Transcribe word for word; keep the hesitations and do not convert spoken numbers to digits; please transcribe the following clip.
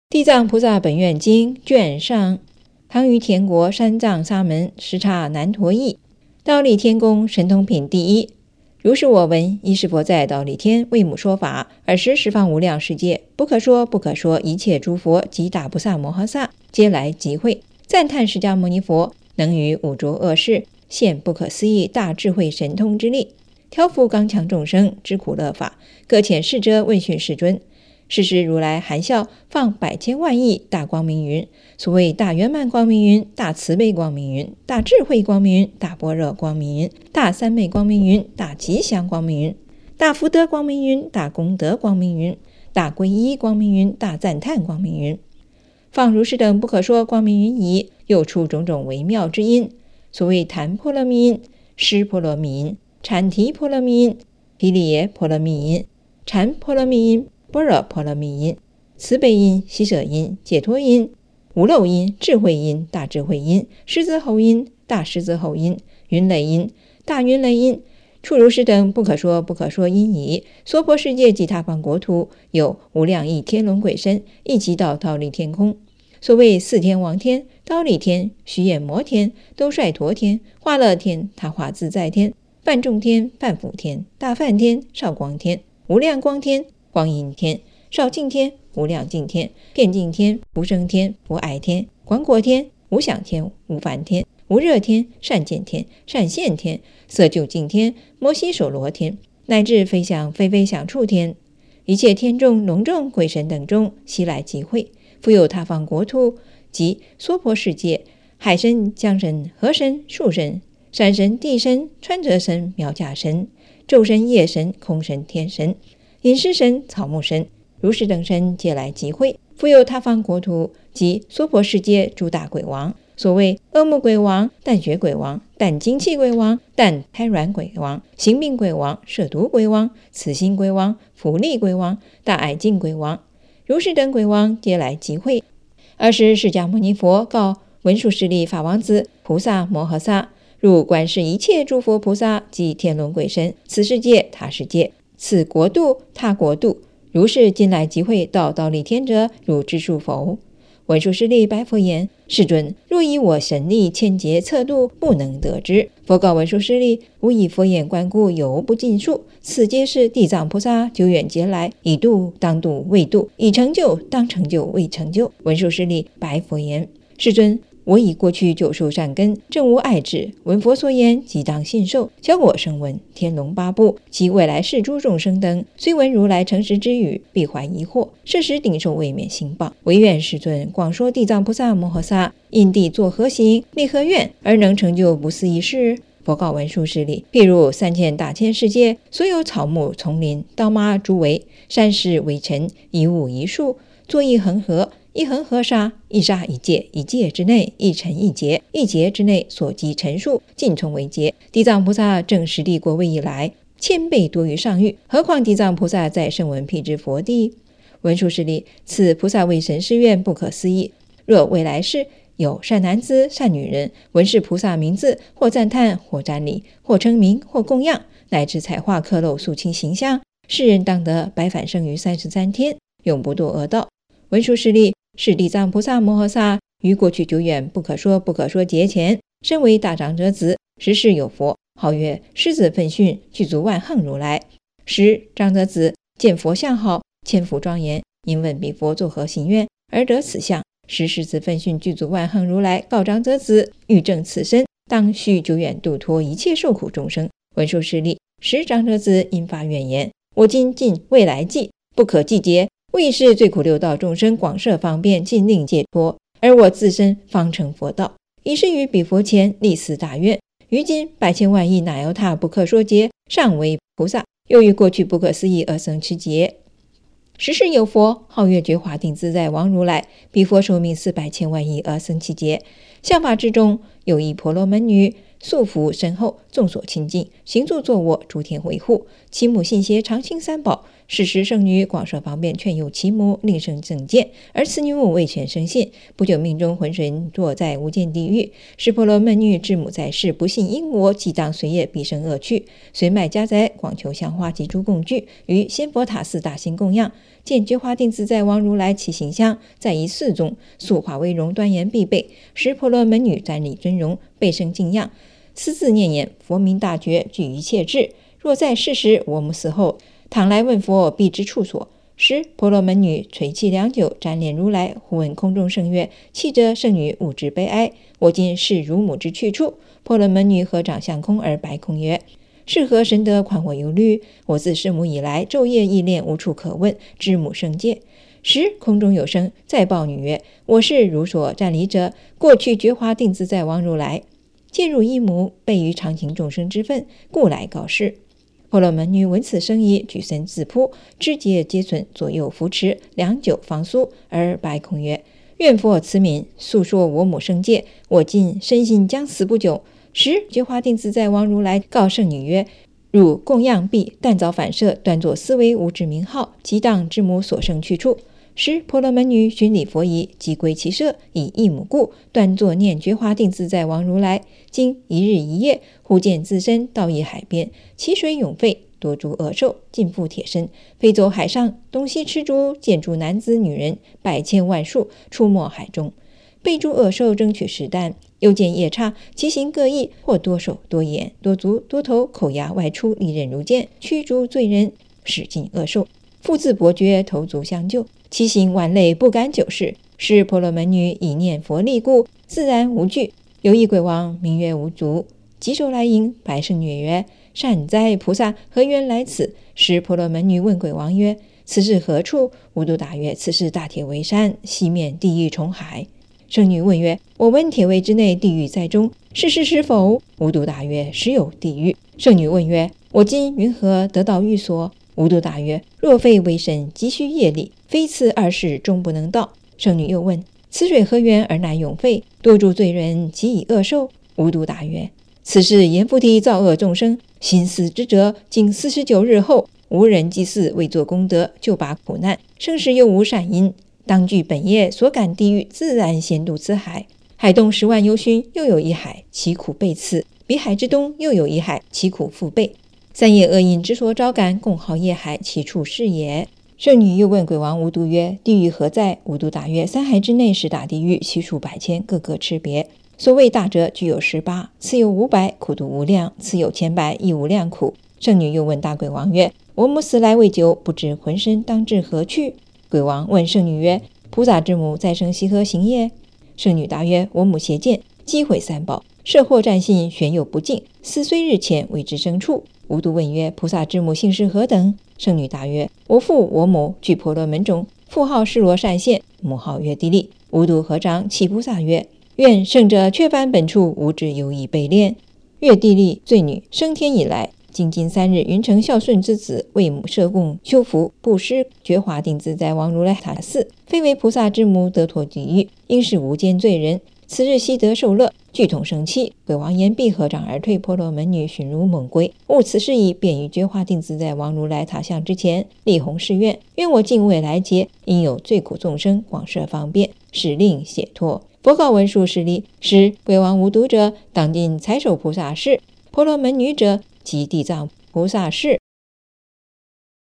地藏菩萨本愿经卷上，唐于田国三藏沙门时刹难陀译，忉利天宫神通品第一。如是我闻，一是佛在忉利天为母说法，尔时十方无量世界不可说不可说一切诸佛及大菩萨摩诃萨皆来集会，赞叹释迦牟尼佛能于五浊恶世现不可思议大智慧神通之力，调伏刚强众生之苦乐法，各遣侍者问讯世尊。是时如来含笑放百千万亿大光明云，所谓大圆满光明云、大慈悲光明云、大智慧光明云、大般若光明云、大三昧光明云、大吉祥光明云、大福德光明云、大功德光明云、大皈依光明云、大赞叹光明云，放如是等不可说光明云已，又出种种微妙之音，所谓檀波罗蜜音、尸波罗蜜音、禅提波罗蜜音、毗梨耶波罗蜜音、禅波罗蜜音、般若波罗蜜音、慈悲音、喜舍音、解脱音、无漏音、智慧音、大智慧音、狮子吼音、大狮子吼音、云雷音、大云雷音，处如是等不可说不可说音已，娑婆世界及他方国土有无量亿天龙鬼神，一齐到忉利天空。所谓四天王天、忉利天、须焰摩天、兜率陀天、化乐天、他化自在天、梵众天、梵辅天、大梵天、少光天、无量光天、光阴天、少净天、无量净天、遍净天、无生天、无碍天、广果天、无想天、无梵天、无热天、善见天、善现天、色究竟天、摩悉首罗天，乃至非想非非想处天，一切天众龙众鬼神等众悉来集会，复有他方国土及娑婆世界，海神、江神、河神、树神、山神、地神、川泽神、苗架神、昼神、夜神、空神、天神、饮食神、草木神，如是等神皆来集会，复有他方国土及娑婆世界诸大鬼王，所谓恶目鬼王、淡血鬼王、淡精气鬼王、淡胎卵鬼王、行病鬼王、摄毒鬼王、慈心鬼王、福利鬼王、大爱净鬼王，如是等鬼王皆来集会。尔时释迦牟尼佛告文殊师利法王子菩萨摩诃萨，汝观视一切诸佛菩萨及天龙鬼神，此世界他世界，此国度他国度，如是今来集会到忉利天者，汝知数否？文殊师利白佛言：世尊，若以我神力千劫测度，不能得知。佛告文殊师利：吾以佛眼观故，犹不尽数。此皆是地藏菩萨久远劫来，已度当度未度，已成就当成就未成就。文殊师利白佛言：世尊，我以过去九受善根，正无碍智，闻佛所言，即当信受。教我声闻、天龙八部及未来世诸众生等，虽闻如来诚实之语，必怀疑惑，是时顶受未免心报，唯愿世尊广说地藏菩萨摩诃萨因地作何行，立何愿，而能成就不思议事。佛告文殊师利：譬如三千大千世界，所有草木丛林、刀马诸围、山石微尘，一物一树，作一恒河，一恒河沙，一沙一界，一界之内一尘一劫，一劫之内所积尘数，尽从为劫。地藏菩萨正实地国位以来，千倍多于上欲，何况地藏菩萨在声闻辟支佛地？文殊师利，此菩萨为神誓愿不可思议。若未来世有善男子、善女人，闻是菩萨名字，或赞叹，或瞻礼，或称名，或供养，乃至彩画刻镂塑清形象，世人当得百返生于三十三天，永不堕恶道。文殊师利，是地藏菩萨摩诃萨于过去久远不可说不可说劫前，身为大长者子，时世有佛，号曰狮子奋迅具足万行如来。时长者子见佛像好，千福庄严，因问彼佛作何行愿，而得此相。时狮子奋迅具足万行如来告长者子，欲证此身，当须久远度脱一切受苦众生。文殊师利，时长者子因发愿言：我今尽未来际，不可计劫，为是最苦六道众生广设方便，尽令解脱，而我自身方成佛道。以是于彼佛前立此大愿：于今百千万亿那由他不可说劫，尚为菩萨，又于过去不可思议而生持劫。时世有佛，号曰觉华定自在王如来，彼佛寿命四百千万亿而生其劫。相法之中，有一婆罗门女，素服身厚，众所亲近，行住坐卧，诸天维护，其母信邪常亲三宝。是时圣女广设方便，劝诱其母，令生正见，而此女母未全生信，不久命中浑身堕在无间地狱。是婆罗门女之母在世，不信因果，即当随业必生恶趣，随卖家宅，广求香花及诸供具，于仙佛塔寺大兴供养。 见觉华定自在王如来其形象，在于寺中，塑化为容，端严必备，使婆罗门女站立尊容，备生敬仰，私自念言：佛名大觉，具一切智。若在世时，我母死后，倘来问佛，必知处所。时婆罗门女垂泣良久，瞻恋如来，忽闻空中声曰：泣者圣女勿知悲哀，我今是汝母之去处。婆罗门女合掌相空而白空曰：是何神德宽我忧虑？我自生母以来，昼夜忆恋，无处可问，知母圣戒。时空中有声，再报女曰：我是汝所站立者，过去觉华定自在王如来，见入一母，备于常情众生之分，故来告示。婆罗门女闻此声已，举身自扑，肢节皆损，左右扶持，良久方苏，而白空曰：愿佛慈悯，诉说我母圣戒，我今身心将死不久。时觉华定自在王如来告圣女曰：汝供养毕，但遭反射，断作思维无知名号，即当之母所生去处。时婆罗门女寻礼佛仪，即归其舍，以一母故，断作念觉华定自在王如来。经一日一夜，忽见自身到一海边，其水涌沸，多诸恶兽，尽覆铁身，飞走海上，东西吃诸，见诸男子女人百千万数，出没海中，被诸恶兽争取食啖。又见夜叉，其形各异，或多手多眼多足多头，口牙外出，利刃如剑，驱逐罪人，使尽恶兽，复自伯爵，头足相救，其形万类，不敢久视。是婆罗门女以念佛力故，自然无惧。有一鬼王名曰无足，即手来迎，白圣女曰：善哉菩萨，何缘来此？时婆罗门女问鬼王曰：此是何处？无度答曰：此是大铁围山，西面地狱重海。圣女问曰：我闻铁围之内地狱在中，是事实否？无度答曰：实有地狱。圣女问曰：我今云何得到寓所？无度答曰：若非为神，急需业力，非此二世终不能到。圣女又问：此水何源而乃涌沸？多诸罪人及以恶兽。无度答曰：此是阎浮提造恶众生，心死之者，经四十九日后，无人祭祀，未作功德，就拔苦难，生时又无善因，当具本业所感地狱，自然先渡此海。海东十万由旬，又有一海，其苦倍次；彼海之东，又有一海，其苦复倍。三业恶因之所招感，共号业海，其处是也。圣女又问鬼王无度曰：地狱何在？无度答曰：三海之内是大地狱，其数百千，各个差别。所谓大者，具有十八，次有五百，苦度无量；次有千百，亦无量苦。圣女又问大鬼王曰：我母死来未久，不知浑身当至何去？鬼王问圣女曰：菩萨之母再生习何行业？圣女答曰：我母邪见，积毁三宝，摄获占信，玄有不净，思虽日前，未知生处。无度问曰：菩萨之母姓氏何等？圣女答曰：我父我母俱婆罗门中，父号示罗善现，母号曰地利。无度合掌祈菩萨曰：愿圣者却返本处，无知有意被炼。月地利罪女升天以来，精进三日，云成孝顺之子，为母设供修福布施，觉华定自在王如来塔寺，非为菩萨之母得脱地狱，应是无间罪人。此日悉得受乐，俱同生气。鬼王言毕，合掌而退。婆罗门女寻如梦归，悟此事已，便于觉华定自在王如来塔像之前，立弘誓愿：愿我尽未来劫，因有罪苦众生，广设方便，使令解脱。佛告文殊师利：使鬼王无毒者，当今财首菩萨事；婆罗门女者，即地藏菩萨事。